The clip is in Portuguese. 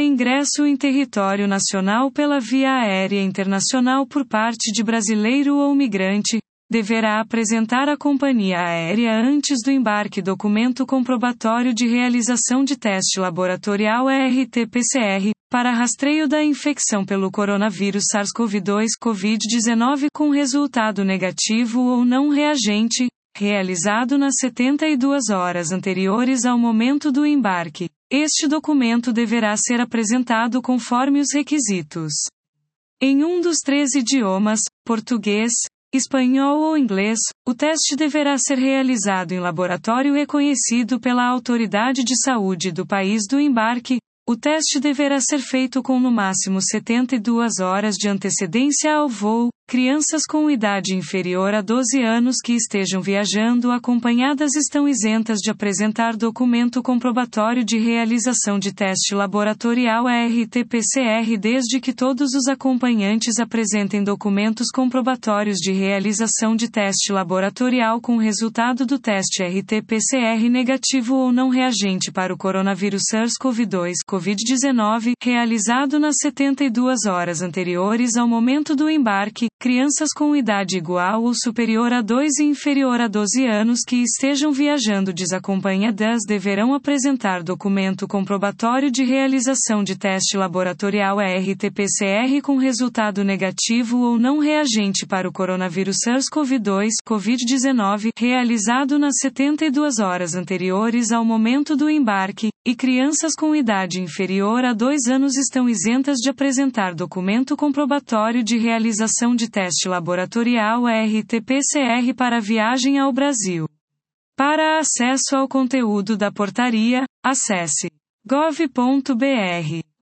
Para ingresso em território nacional pela via aérea internacional por parte de brasileiro ou migrante, deverá apresentar à companhia aérea antes do embarque documento comprobatório de realização de teste laboratorial RT-PCR, para rastreio da infecção pelo coronavírus SARS-CoV-2 Covid-19 com resultado negativo ou não reagente, realizado nas 72 horas anteriores ao momento do embarque. Este documento deverá ser apresentado conforme os requisitos. Em um dos 3 idiomas, português, espanhol ou inglês, o teste deverá ser realizado em laboratório reconhecido pela autoridade de saúde do país do embarque. O teste deverá ser feito com no máximo 72 horas de antecedência ao voo. Crianças com idade inferior a 12 anos que estejam viajando acompanhadas estão isentas de apresentar documento comprobatório de realização de teste laboratorial RT-PCR desde que todos os acompanhantes apresentem documentos comprobatórios de realização de teste laboratorial com resultado do teste RT-PCR negativo ou não reagente para o coronavírus SARS-CoV-2 Covid-19, realizado nas 72 horas anteriores ao momento do embarque. Crianças com idade igual ou superior a 2 e inferior a 12 anos que estejam viajando desacompanhadas deverão apresentar documento comprobatório de realização de teste laboratorial RT-PCR com resultado negativo ou não reagente para o coronavírus SARS-CoV-2 Covid-19, realizado nas 72 horas anteriores ao momento do embarque, e crianças com idade inferior a 2 anos estão isentas de apresentar documento comprobatório de realização de teste laboratorial RT-PCR para viagem ao Brasil. Para acesso ao conteúdo da portaria, acesse gov.br.